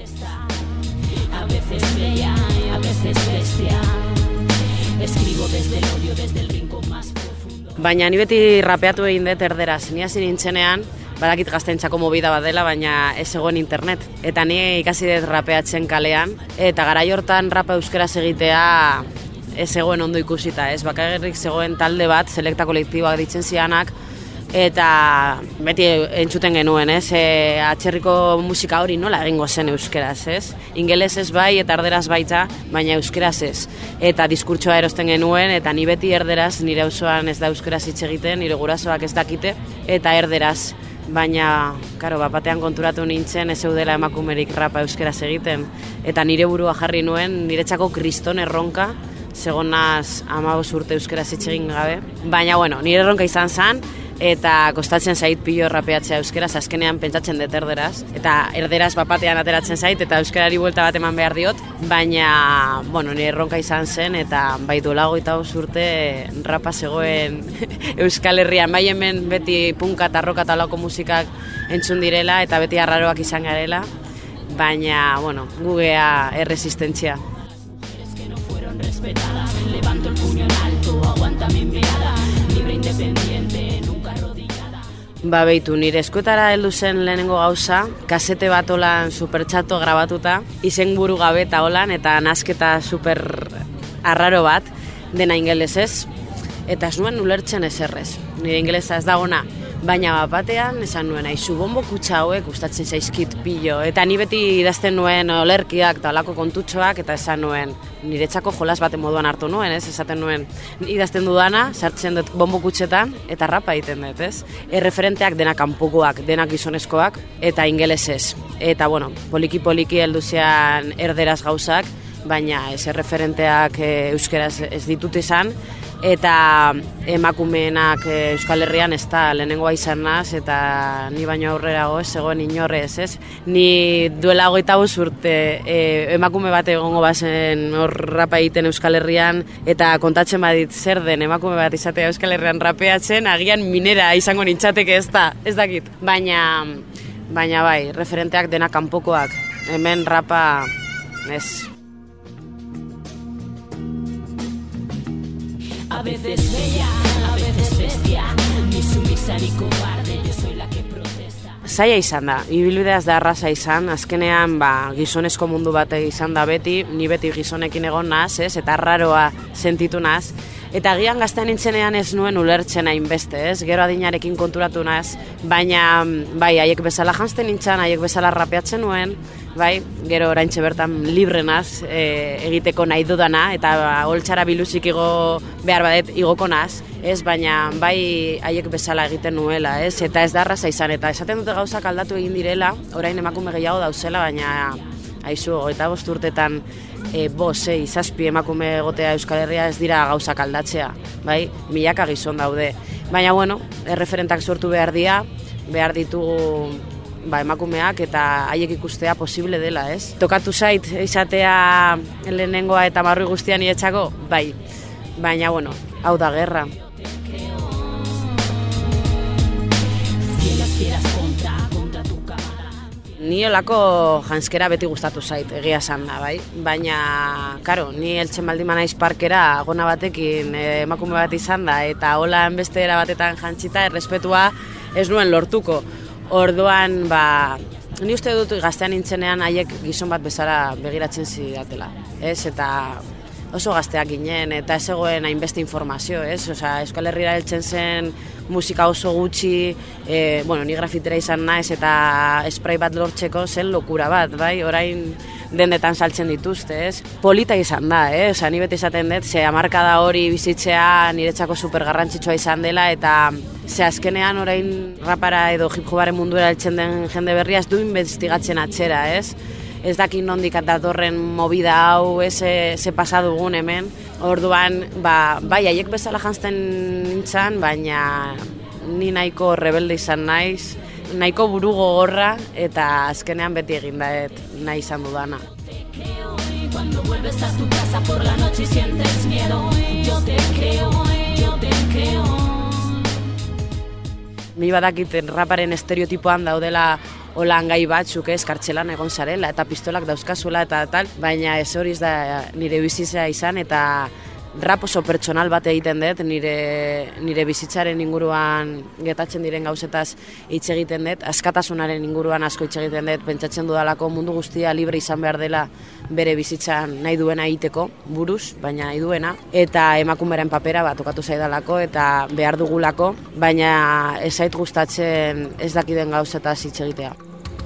A veces bella, a veces bestia. Escribo desde el odio, desde el rincón más profundo. Baina ni beti rapeatu egin dut erderaz. Ni hasi nintzenean, badakit gaztentzako movida bat dela, baina ez zegoen internet. Eta ni ikasi dut rapeatzen kalean, eta garai hortan rapa euskeraz egitea ez zegoen ondo ikusita, ez? Bakarrik zegoen talde bat, selekta kolektiboak ditzen zianak, eta beti entzuten genuen, ez? Atzerriko musika hori nola egingo zen euskeraz, ez? Ingelesez bai eta erderaz baita, baina euskeraz ez. Eta diskurtsoa erosten genuen, eta ni beti erderaz, nire auzoan ez da euskeraz hitz egiten, nire gurasoak ez dakite, eta erderaz. Baina, karo, batean konturatu nintzen ez zeudela emakumerik rapa euskeraz egiten. Eta nire burua jarri nuen, niretzako kriston erronka, segonaz 15 urte euskeraz hitz egin gabe. Baina, nire erronka izan zen, eta kostatzen zait pilo rapeatzea euskeraz, azkenean pentsatzen dut erderaz. Eta erderaz batean ateratzen zait, eta euskerari buelta bat eman behar diot. Baina, nire erronka izan zen, eta bai duela 25 urte rapa zegoen Euskal Herrian. Bai hemen beti punka eta roka eta lauko musikak entzun direla, eta beti arraroak izan garela. Baina, gugea erresistentzia. Levanto el puño en alto, aguanta mi mirada, libre independiente, nunca arrodillada. Beitu, nire eskuetara heldu zen lehenengo gauza, kasete bat olan supertxato grabatuta, izen buru gabe eta olan, eta nasketa super arraro bat, dena ingelesez, eta ez nuen ulertzen ezerrez. Nire ingelesa ez dagona, baina batean esan nuen, aizu bombo kutsa hauek gustatzen zaizkit pilo. Eta ni beti idazten nuen olerkiak eta olako kontutxoak, eta esan nuen, niretzako jolas baten moduan hartu nuen, ez? Esaten nuen, idazten dudana, sartzen dut bombo kutsetan, eta rapa egiten dut, ez? Erreferenteak denak kanpokoak, denak gizonezkoak, eta ingelesez. Eta, poliki-poliki helduzean erderaz gauzak, baina ez erreferenteak euskeraz ez ditut izan, eta emakumeenak Euskal Herrian ez da lehenengoa izan naz, eta ni baino aurrerago ez zegoen inorrez, ez? Ni duela 25 urte emakume bat egongo bazen hor rapa egiten Euskal Herrian, eta kontatzen badit zer den emakume bat izatea Euskal Herrian rapeatzen, agian minera izango nintzateke ez dakit. Baina bai, referenteak denak kanpokoak, hemen rapa ez. A veces bella, a veces bestia, ni sumisa ni cobarde, yo soy la que protesta. Zaila izan da, ibilbideaz da arraza izan, azkenean gizonezko mundu bat izan da beti, ni beti gizonekin egon naz, ez? Eta raroa sentitu naz. Eta agian gaztean nintzenean ez nuen ulertzen hainbeste, ez? Gero adinarekin konturatu naz, baina bai, haiek bezala janzten nintzen, haiek bezala rapeatzen nuen, bai, gero oraintxe bertan libre naz egiteko nahi dudana, eta holtzara biluzik igo behar badet igoko naz, ez? Baina bai haiek bezala egiten nuela, ez? Eta ez da arraza izan, eta esaten dute gauzak aldatu egin direla, orain emakume gehiago dauzela, baina aizu, 25 urtetan 6-7 emakume egotea Euskal Herria ez dira gauzak aldatzea, bai? Milaka gizon daude. Baina, erreferentak sortu behar dira, behar ditugu emakumeak eta haiek ikustea posible dela, ez? Tokatu zait izatea lehenengoa eta marroi guztian niretzako, bai. Baina, bueno, hau da gerra. Ni olako janskera beti gustatu zait, egia esan da, bai? Baina, karo, ni heltzen baldin naiz parkera gona batekin emakume bat izan da, eta hola beste era batetan jantzita errespetua ez nuen lortuko. Orduan, ni uste dut gaztean nintzenean haiek gizon bat bezala begiratzen zidatela, ez? Eta oso gazteak ginen, eta ez egoen hainbeste informazio, ez? Osea, Euskal Herrira heltzen zen musika oso gutxi, ni grafitera izan naiz eta spray bat lortzeko zen lokura bat, bai? Orain dendetan saltzen dituzte, ez? Polita izan da, Osea, ni beti esaten dut, ze hamarkada hori bizitzea niretzako super garrantzitsua izan dela, eta ze azkenean orain rapara edo hip-hoparen munduera heltzen den jende berria ez du investigatzen atzera, ez? Ez dakit nondik datorren movida hau, ze pasa dugun hemen. Orduan, bai, haiek bezala jantzten nintzen, baina ni nahiko rebelde izan naiz, nahiko buru gogorra, eta azkenean beti egin daet nahi izan dudana. Cuando vuelves a tu casa por la noche y sientes miedo, yo te creo. Ni badakiten raparen estereotipoan daudela holan gai batzuk, kartzelan egon zarela eta pistolak dauzkazuela eta tal, baina ez hori da nire bizitza izan, eta rap oso pertsonal bat egiten dut, nire bizitzaren inguruan getatzen diren gauzetaz hitz egiten dut, askatasunaren inguruan asko hitz egiten dut, pentsatzen dudalako mundu guztia libre izan behar dela bere bizitzan nahi duena egiteko, buruz, baina nahi duena, eta emakumeren papera tokatu zaidalako eta behar dugulako, baina ez zait gustatzen ez dakiden gauzetaz hitz egitea.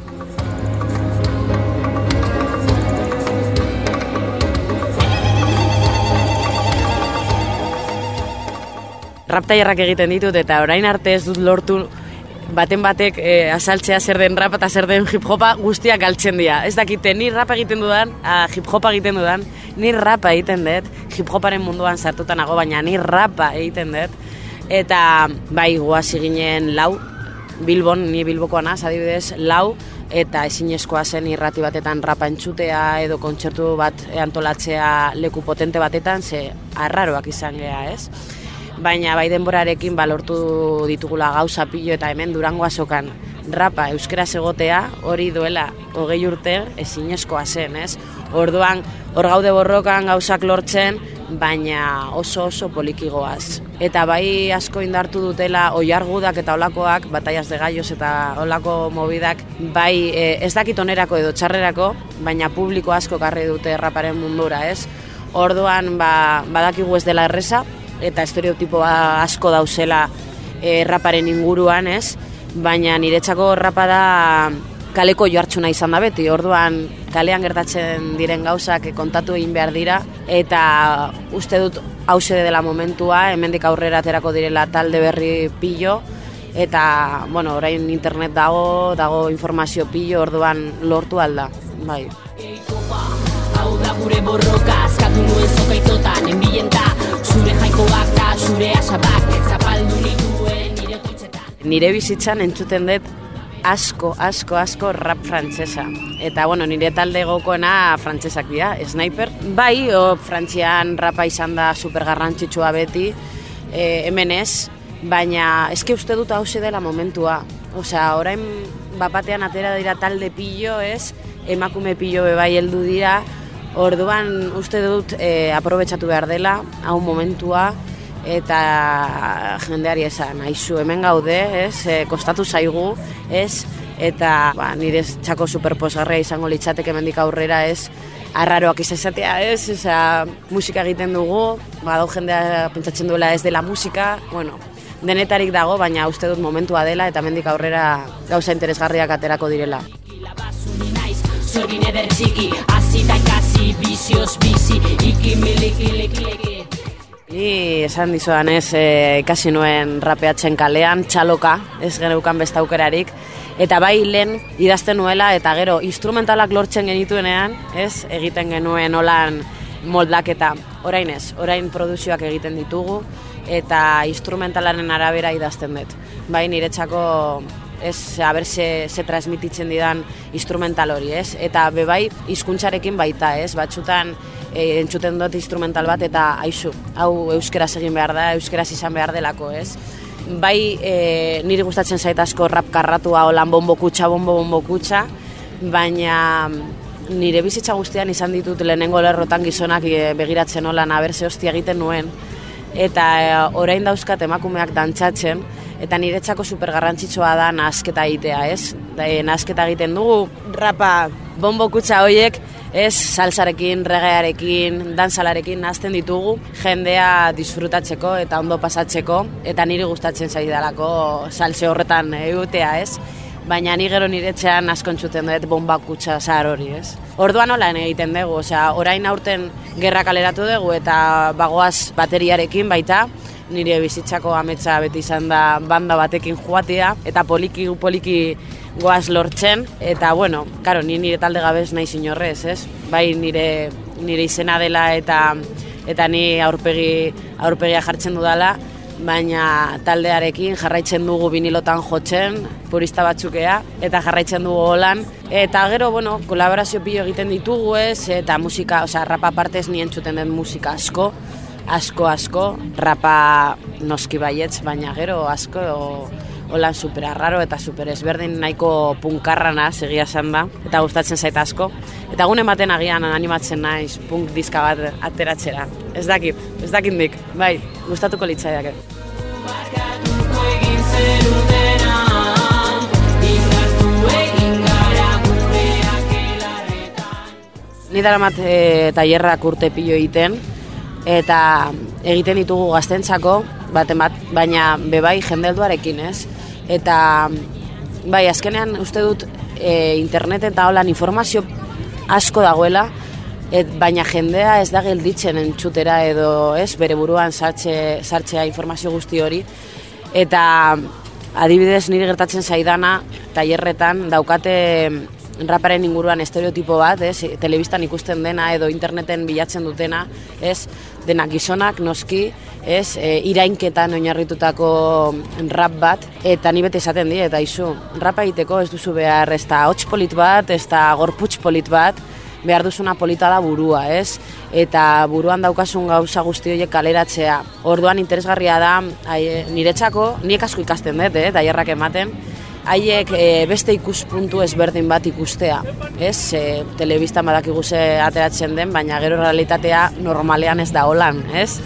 Raptailerrak egiten ditut eta orain arte ez dut lortu baten batek azaltzea zer den rap eta zer den hip-hopa guztiak galtzen dira. Ez dakite, ni rap egiten dudan, hip-hopa egiten dudan, ni rapa egiten dut, hip-hoparen munduan sartuta nago, baina ni rapa egiten dut. Eta bai, guazi ginen 4, Bilbon, ni Bilbokoa naz, adibidez, 4, eta ezinezkoa zen irrati batetan rapa entzutea edo kontzertu bat antolatzea leku potente batetan, ze arraroak izan gea, ez? Baina bai denborarekin lortu ditugula gauza pilo, eta hemen Durango azokan rapa euskeraz egotea, hori duela 20 urte ezinezkoa zen, ez? Orduan, hor gaude borrokan gauzak lortzen, baina oso poliki goaz. Eta bai asko indartu dutela oiargudak eta olakoak, Batallas de Gallos eta olako mobidak, bai ez dakit onerako edo txarrerako, baina publiko asko karri dute raparen mundura, ez? Orduan, badakigu ez dela erreza, eta estereotipoa asko dauzela raparen inguruan, ez? Baina niretzako rapa da kaleko joartxuna izan da beti, orduan kalean gertatzen diren gauzak kontatu egin behar dira, eta uste dut hauxe dela momentua, hemendik aurrera aterako direla talde berri pilo, eta, orain internet dago informazio pilo, orduan lortu alda, bai. Hau da gure borroka, askatu nuen zokaitotan, enbilenta, zure jainkoak da, zure asabak, zapaldu nituen nire otoitzetan. Nire bizitzan entzuten dut asko rap frantsesa. Eta, nire talde gokoena frantsesak dira, Sniper. Bai, Frantzian rapa izan da supergarrantzitsua beti, hemen ez, baina eske uste dut hauxe dela momentua. Osea, orain bapatean atera dira talde pilo, ez, emakume pilo bai heldu dira, orduan uste dut aprobetxatu behar dela, hau momentua, eta jendeari esan, aizu hemen gaude, ez, kostatu zaigu, ez, eta nire txako superposgarria izango litzateke hemendik aurrera, ez, arraroak izatea, ez, musika egiten dugu, badau jendea pentsatzen duela ez dela musika, denetarik dago, baina uste dut momentua dela, eta hemendik aurrera gauza interesgarriak aterako direla. Zorin eder txiki, azita ikasi, bizioz bizi, ikimiliki. Ni esan dizudan ez, ikasi nuen rapeatzen kalean, txaloka, ez geneukan beste aukerarik, eta bai lehen idazten nuela, eta gero instrumentalak lortzen genituenean, ez, egiten genuen holan moldaketa. Orain ez, orain produzioak egiten ditugu, eta instrumentalaren arabera idazten dut. Bai niretzako ez, haber ze transmititzen didan instrumental hori, ez? Eta bebai hizkuntzarekin baita, ez? Batzutan entzuten dut instrumental bat eta aizu, hau euskeraz egin behar da, euskeraz izan behar delako, ez? Bai, niri gustatzen zait asko rap karratua, holan bombokutxa, baina nire bizitza guztian izan ditut lehenengo lerrotan gizonak begiratzen holan aberse hostia egiten nuen, eta orain dauzkat emakumeak dantzatzen, eta niretzako super garrantzitsua da nahasketa egitea, ez? Nahasketa egiten dugu, rapa bombokutxa horiek, ez, salsarekin, regearekin, dantzalarekin nahazten ditugu, jendea disfrutatzeko eta ondo pasatzeko, eta niri gustatzen zaidalako salse horretan egutea, ez? Baina ni gero niretzean asko entzuten dut bombakutxa zahar hori, ez? Orduan nolan egiten dugu, orain aurten gerra kaleratu dugu eta bagoaz bateriarekin baita, nire bizitzako ametsa beti izan da banda batekin joatea, eta poliki goaz lortzen, eta bueno, karo, nire talde gabez nahi inorrez, ez? Bai nire izena dela eta ni aurpegia jartzen dudala, baina taldearekin jarraitzen dugu binilotan jotzen, purista batzukea, eta jarraitzen dugu holan, eta gero, bueno, kolaborazio pilo egiten ditugu, ez? Eta musika, rapa partez ni entzuten den musika asko, rapa noski baietz, baina gero asko holan super arraro eta super ezberdin nahiko punkarrana segia esan da, eta gustatzen zait asko. Eta egun ematen agian animatzen naiz punk diska bat ateratzera. Ez dakit nik, bai, gustatuko litzaidak. Ni daramat tailerrak urte pilo egiten, eta egiten ditugu gaztentzako, baten bat, baina bebai jendelduarekin, ez? Eta bai, azkenean uste dut interneten eta holan informazio asko dagoela, baina jendea ez da gelditzen entzutera edo, ez, bere buruan sartzea informazio guzti hori. Eta adibidez niri gertatzen zaidana tailerretan daukate raparen inguruan estereotipo bat, ez, telebistan ikusten dena edo interneten bilatzen dutena, ez, denak gizonak noski, ez, irainketan oinarritutako rap bat, eta ni beti esaten die, eta izu, rapa egiteko ez duzu behar, ez da hots polit bat, ez da gorputz polit bat, behar duzuna polita da burua, ez, eta buruan daukasun gauza guzti horiek kaleratzea. Orduan interesgarria da, niretzako, nik asko ikasten dut, tailerrak ematen, haiek beste ikuspuntu ezberdin bat ikustea, ez? Telebistan badakigu ze ateratzen den, baina gero realitatea normalean ez da holan, ez?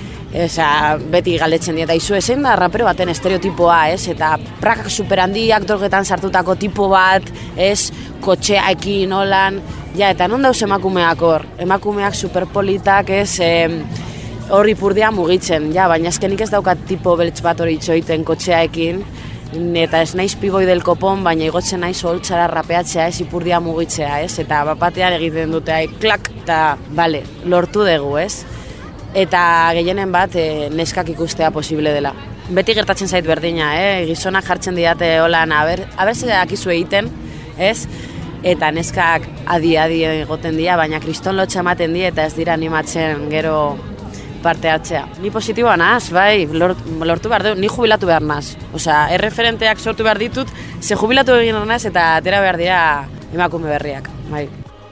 Beti galdetzen dieta izu ezen da rapero baten estereotipoa, ez? Eta prakak superhandiak drogetan sartutako tipo bat, ez? Kotxeaekin holan, ja, eta non dauz emakumeak hor? Emakumeak superpolitak, ez? Hor ipurdia mugitzen, ja, baina azkenik ez daukat tipo beltz bat hori itxoiten kotxeaekin, eta ez naiz pigoi del kopon, baina igotzen naiz holtzara rapeatzea, ez ipurdia mugitzea, ez? Eta bapatean egiten dute, klak, eta bale, lortu dugu, ez? Eta gehienen bat neskak ikustea posible dela. Beti gertatzen zait berdina, gizonak jartzen diate holan, abertze dakizu egiten, ez? Eta neskak adi egoten dira, baina kriston lotxa ematen dira eta ez dira animatzen gero parte hartzea. Ni positiboa naz, bai, lortu behar du, ni jubilatu behar naz. Erreferenteak sortu behar ditut, ze jubilatu egin naz eta atera behar dira emakume berriak, bai.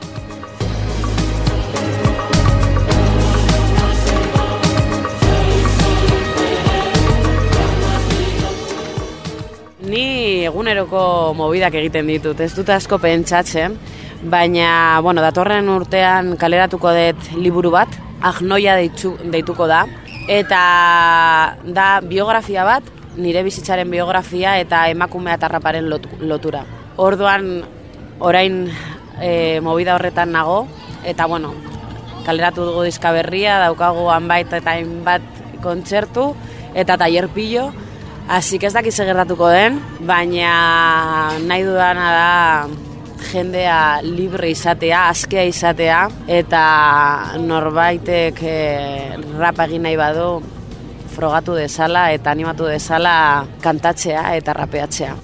Ni eguneroko mobidak egiten ditut, ez dut asko pentsatzen, baina, datorren urtean kaleratuko dut liburu bat, Agnoia deituko da, eta da biografia bat, nire bizitzaren biografia eta emakumea eta raparen lotura. Orduan, orain movida horretan nago, eta kaleratu dugu diska berria, daukagu hanbait eta hainbat kontzertu, eta tailer pilo, Asik ez dakiz gertatuko den, baina nahi dudana da jendea libre izatea, askea izatea, eta norbaitek rap egin nahi badu frogatu dezala eta animatu dezala kantatzea eta rapeatzea.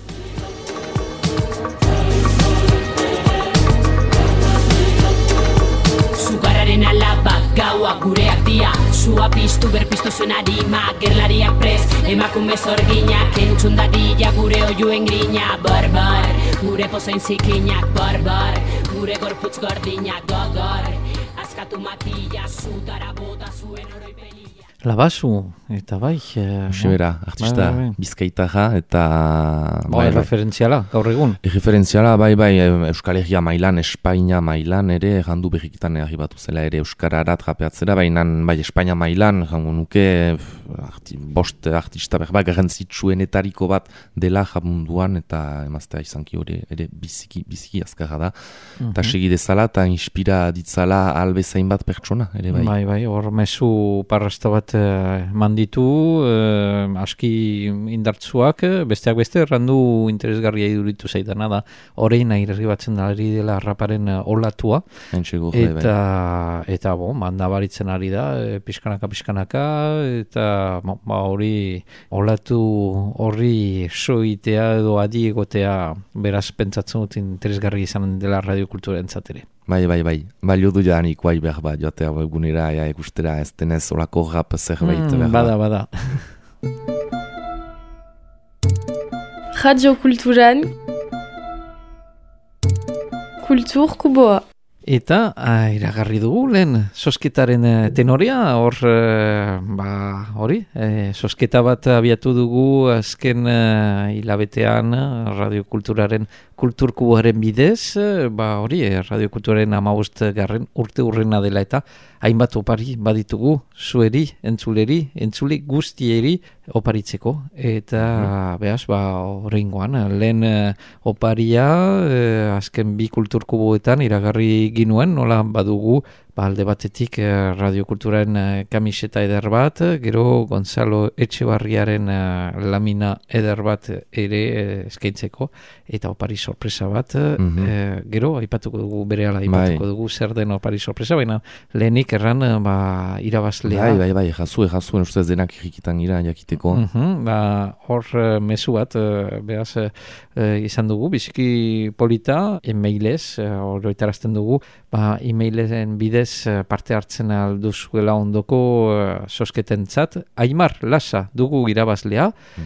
Zugarraren alaba, gaua gureak dia, Sua piztu berpiztu zuen harima, gerlariak prez, emakume zorginak, entzundadia gure oiuen grina, barbar, gure pozain zikinak, barbar, gure gorputz gordinak, gogor, askatu matila, zutara bota zuen oroipelia. Labasu, eta bai... Sebera, artista bizkaitarra eta... referentziala, gaur egun. Referentziala, bai, Euskal Herria mailan, Espainia mailan ere, jandu berrikitan arribatu zela ere Euskarara trapeatzera, baina bai Espainia mailan, jango nuke, bost artista berba garrantzitsuenetariko bat dela jamunduan, eta emaztea izanki hori ere biziki azkarra da. Eta segi dezala, eta inspira ditzala albezain bat pertsona, ere bai. Bai, hor mezu parrasta bat manditu, aski indartzuak, besteak beste errandu interesgarria iduritu zaidana da, orain irri batzen ari dela raparen olatua, eta mandabaritzen ari da, pixkanaka, eta hori olatu horri soitea edo adiegotea beraz pentsatzen dut interesgarri izan dela radiokultura entzatere. Bai, balio du janik bai behar bat, joatea egunera, ikustera, ez denez olako rap zerbait behar bat. Bada. Radio Kulturan Kultur Kuboa. Eta iragarri dugu lehen sosketaren tenorea, hori, sosketa bat abiatu dugu azken hilabetean radiokulturaren kulturkuboaren bidez, hori, radiokulturaren 15 garren urte urrena dela eta hainbat opari baditugu zueri, entzule guztieri oparitzeko. Eta behaz, horrengoan, lehen oparia azken bi kulturkuboetan iragarri ginuen, nola badugu alde batetik radiokulturaren kamiseta eder bat, gero Gonzalo Etxebarriaren lamina eder bat ere eskaintzeko, eta opari sorpresa bat, gero aipatuko dugu, berehala aipatuko dugu zer den opari sorpresa, baina lehenik erran irabazlea. Bai, jazuen ustez denak irrikitan gira jakiteko. Hor mezu bat, behaz, izan dugu, biziki polita, e-mailez, horretarazten dugu, e-mailen bidez parte hartzen alduzuela ondoko sosketentzat. Aimar Lasa dugu irabazlea,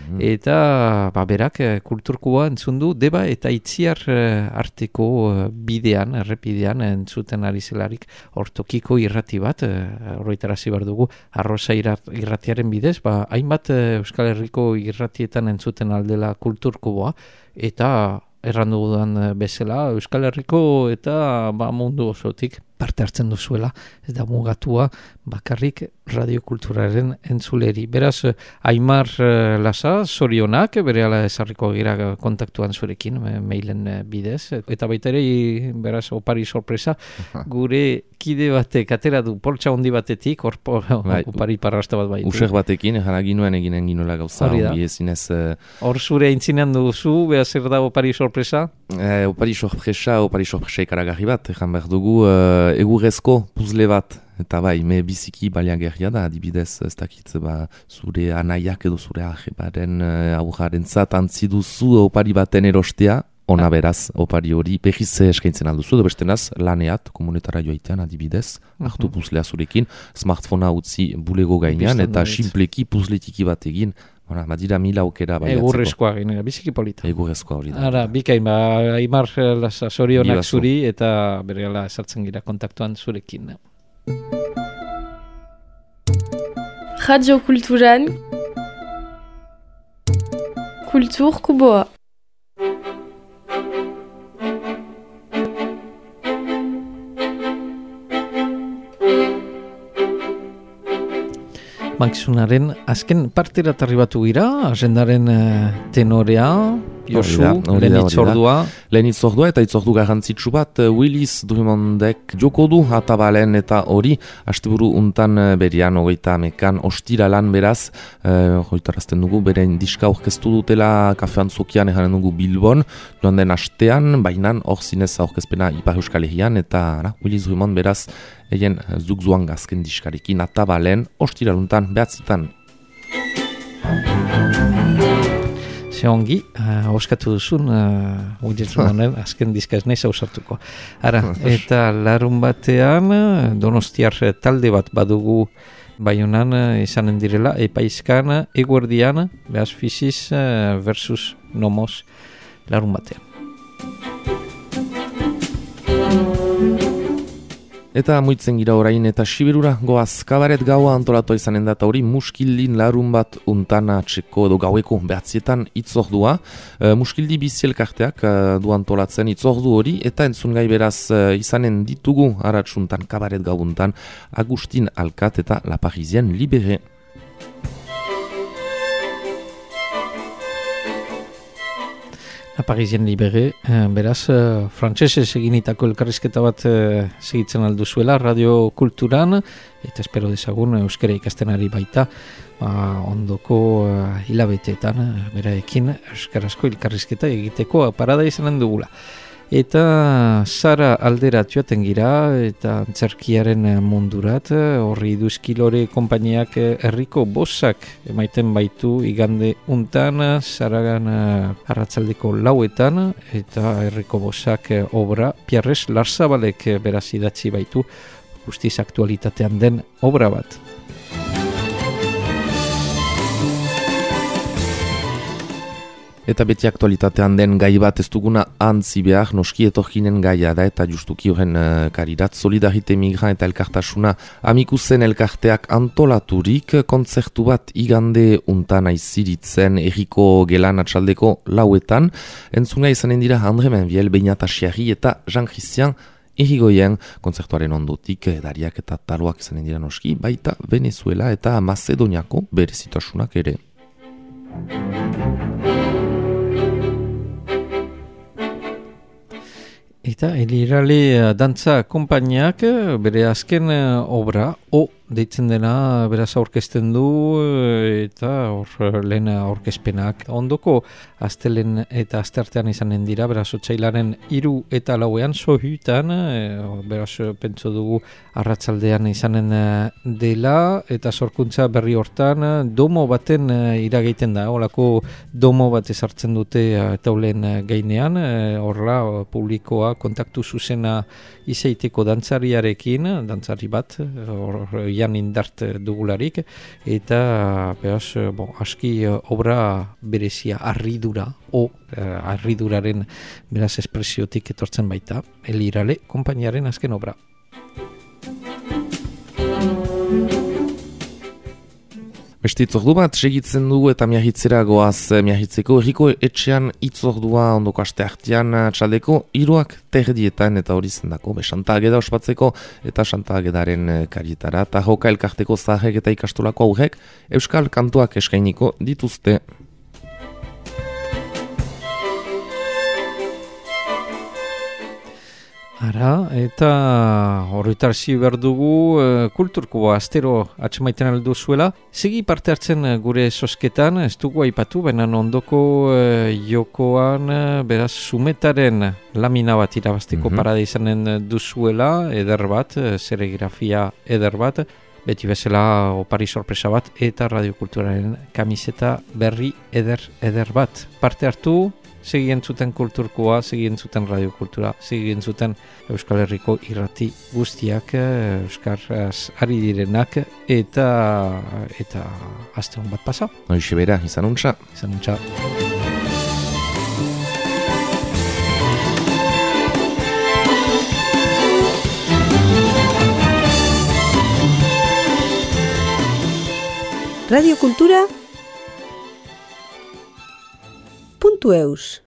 eta berak kulturkua entzundu Deba eta Itziar arteko bidean, errepidean entzuten ari zelarik hortokiko irrati bat, horretarazi behar dugu, Arrosa irratiaren bidez, hainbat Euskal Herriko irratietan entzuten aldela kulturkua, eta errandu dudan bezala, Euskal Herriko eta mundu osotik parte hartzen duzuela, ez da mugatua bakarrik radiokulturaren entzuleri. Beraz, Aimar Lasa, zorionak, berehala ezarriko gira kontaktuan zurekin, mailen bidez, eta baita ere, beraz, opari sorpresa, gure kide batek atera du poltsa handi batetik, opari parrasta bat baitu. Usek batekin, jaraginuen eginen ginoela gauza, ongi ezinez... Hor zure aintzinean duzu, behar zer da opari sorpresa? Opari sorpresa ikaragarri bat, ezan behar dugu, egurrezko puzle bat, eta me biziki baliagarria da, adibidez, ez dakit, zure anaiak edo zure ahebaren aurraren zat antziduzu opari baten erostea, ona beraz, opari hori behiz eskaintzen alduzu, edo bestenaz, laneat, komunetara joaitean adibidez, hartu puzlea zurekin, smartphonea utzi bulego gainean, eta simpleki puzletiki bat egin, badira 1000 aukera baiatzeko. Egurrezkoa ginen, biziki polita. Egurrezkoa hori da. Ara, bikain, Aimar Lasa zorionak zuri, eta berehala esartzen gira kontaktuan zurekin. Radio Kulturan Kultur Kuboa. Makizunaren azken partera tarribatu gira, agendaren tenorea, Josu, lehen itzordua. Lehen itzordua eta itzordu garrantzitsu bat, Willis Drummondek joko du atabalen eta hori, asteburu untan berian, 30 ostiralan beraz, hoitarazten dugu, beren diska aurkeztu dutela kafean zokian eganen dugu Bilbon, joan den astean, bainan hor zinez aurkezpena Ipar Euskal Herrian, eta Willis Drummond beraz, egen zugzuan gazken diskarekin atabalen, ostiraluntan, behatzitan. Ongi, oskatu duzun, Willis Drummonden azken diska ez nahi zauzartuko. Eta larun batean, Donostiar talde bat badugu Baionan izanen direla, epaizkan, eguerdian, behaz Fiziz versus Nomos larun batean. Eta muitzen gira orain eta Siberura goaz kabaret gaua antolatua izanen da, eta hori Muskildin larun bat untana txeko edo gaueko behatzietan itzordua. Muskildi bizielkarteak du antolatzen itzordu hori, eta entzungai beraz izanen ditugu aratsuntan kabaret gauntan Agustin Alkat eta La Parisienne Libérée. La Parisienne Libérée, beraz, frantsesez eginitako elkarrizketa bat segitzen alduzuela Radio Kulturan, eta espero dezagun euskara ikasten ari baita, ondoko hilabeteetan, beraekin euskarazko elkarrizketa egiteko parada izanen dugula. Eta Zara aldera joaten gira, eta antzerkiaren mundurat, horri Iduzkilore konpainiak herriko bosak emaiten baitu igande untan, Zaragan arratzaldeko lauetan, eta herriko bosak obra Pierres Larzabalek beraz idatzi baitu, guztiz aktualitatean den obra bat. Eta beti aktualitatean den gai bat ez duguna antzi behar, noski etorkinen gaia da, eta justuki horren karirat Solidarite Migra eta Elkartasuna Amikuzen elkarteak antolaturik kontzertu bat igande untan aiziritzen erriko gelan atxaldeko lauetan. Entzunga izanen dira Andre Menviel, Beñat Asiarri eta Jean-Christian Irigoyen. Kontzertuaren ondotik dariak eta taloak izanen dira noski, baita Venezuela eta Macedoniako berezitasunak ere. Eta Elirale dantza konpainiak bere azken obra, deitzen dena beraz aurkezten du, eta hor lehen aurkezpenak. Ondoko astelen eta asteartean izanen dira, beraz otsailaren 3 eta 4 sohutan, beraz pentso dugu arratsaldean izanen dela, eta sorkuntza berri hortan domo baten irageiten da, holako domo bat ezartzen dute taulen gainean, horra publikoa kontaktu zuzena izaiteko dantzariarekin, dantzari bat, Jan Indart dugularik, eta beraz, aski obra berezia, harridura, harriduraren beraz espresiotik etortzen baita, Elirale konpainiaren azken obra. Beste itzordu bat segitzen dugu eta miahitzera goaz miahitzeko. Erriko etxean itzordua ondoko aste artean txaldeko 3:00 eta hori zendako Santa Ageda ospatzeko eta Santa Agedaren karietara eta joka elkarteko zaharrek eta ikastolako aurrek euskal kantuak eskainiko dituzte. Ara, eta horretarzi behar dugu kulturkoa astero atxemaiten aldu zuela. Segi parte hartzen gure sosketan, ez dugu aipatu, baina ondoko jokoan beraz Zumetaren lamina bat irabazteko parada izanen duzuela, eder bat, serigrafia eder bat, beti bezala opari sorpresa bat, eta radiokulturaren kamiseta berri eder bat. Parte hartu, segi entzuten kulturkoa, segi entzuten radiokultura, segi entzuten Euskal Herriko irrati guztiak, euskaraz ari direnak, eta aste hon bat pasa. Hoixe bera, izan untxa. Izan untxa. Radiokultura.eus